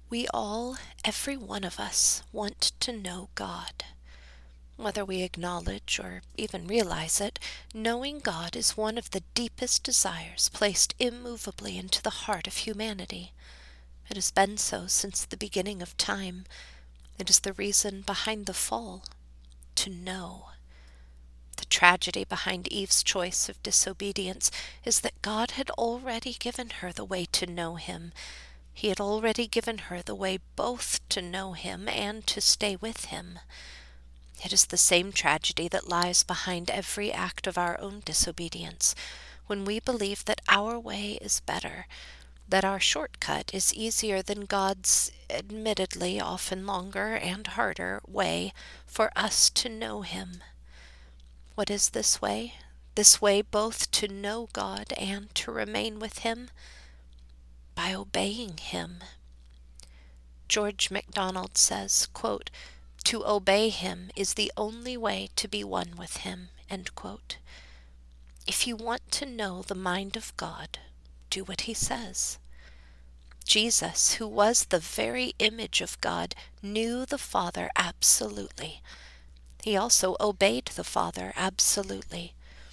We all, every one of us, want to know God. Whether we acknowledge or even realize it, knowing God is one of the deepest desires placed immovably into the heart of humanity. It has been so since the beginning of time. It is the reason behind the fall, to know. The tragedy behind Eve's choice of disobedience is that God had already given her the way to know Him. He had already given her the way both to know Him and to stay with Him. It is the same tragedy that lies behind every act of our own disobedience, when we believe that our way is better, that our shortcut is easier than God's admittedly often longer and harder way for us to know Him. What is this way? This way both to know God and to remain with Him? By obeying Him. George MacDonald says, quote, "To obey Him is the only way to be one with Him." End quote. If you want to know the mind of God, do what He says. Jesus, who was the very image of God, knew the Father absolutely. He also obeyed the Father absolutely.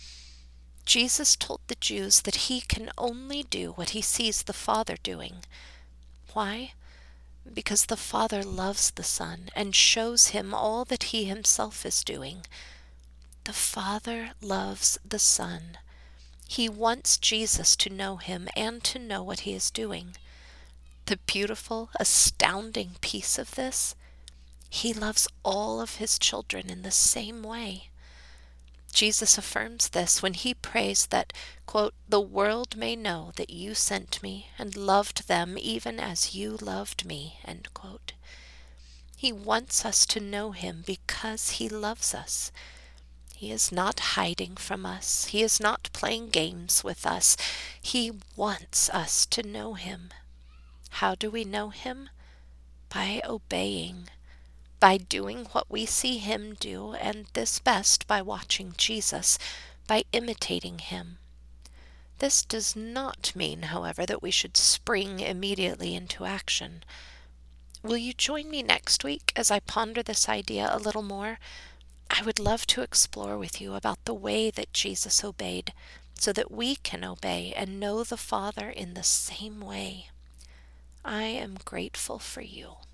Jesus told the Jews that He can only do what He sees the Father doing. Why? Because the Father loves the Son and shows Him all that He Himself is doing. The Father loves the Son. He wants Jesus to know Him and to know what He is doing. The beautiful, astounding piece of this, He loves all of His children in the same way. Jesus affirms this when He prays that, quote, "The world may know that you sent me and loved them even as you loved me." End quote. He wants us to know Him because He loves us. He is not hiding from us. He is not playing games with us. He wants us to know Him. How do we know Him? By obeying, by doing what we see Him do, and this best by watching Jesus, by imitating Him. This does not mean, however, that we should spring immediately into action. Will you join me next week as I ponder this idea a little more? I would love to explore with you about the way that Jesus obeyed, so that we can obey and know the Father in the same way. I am grateful for you.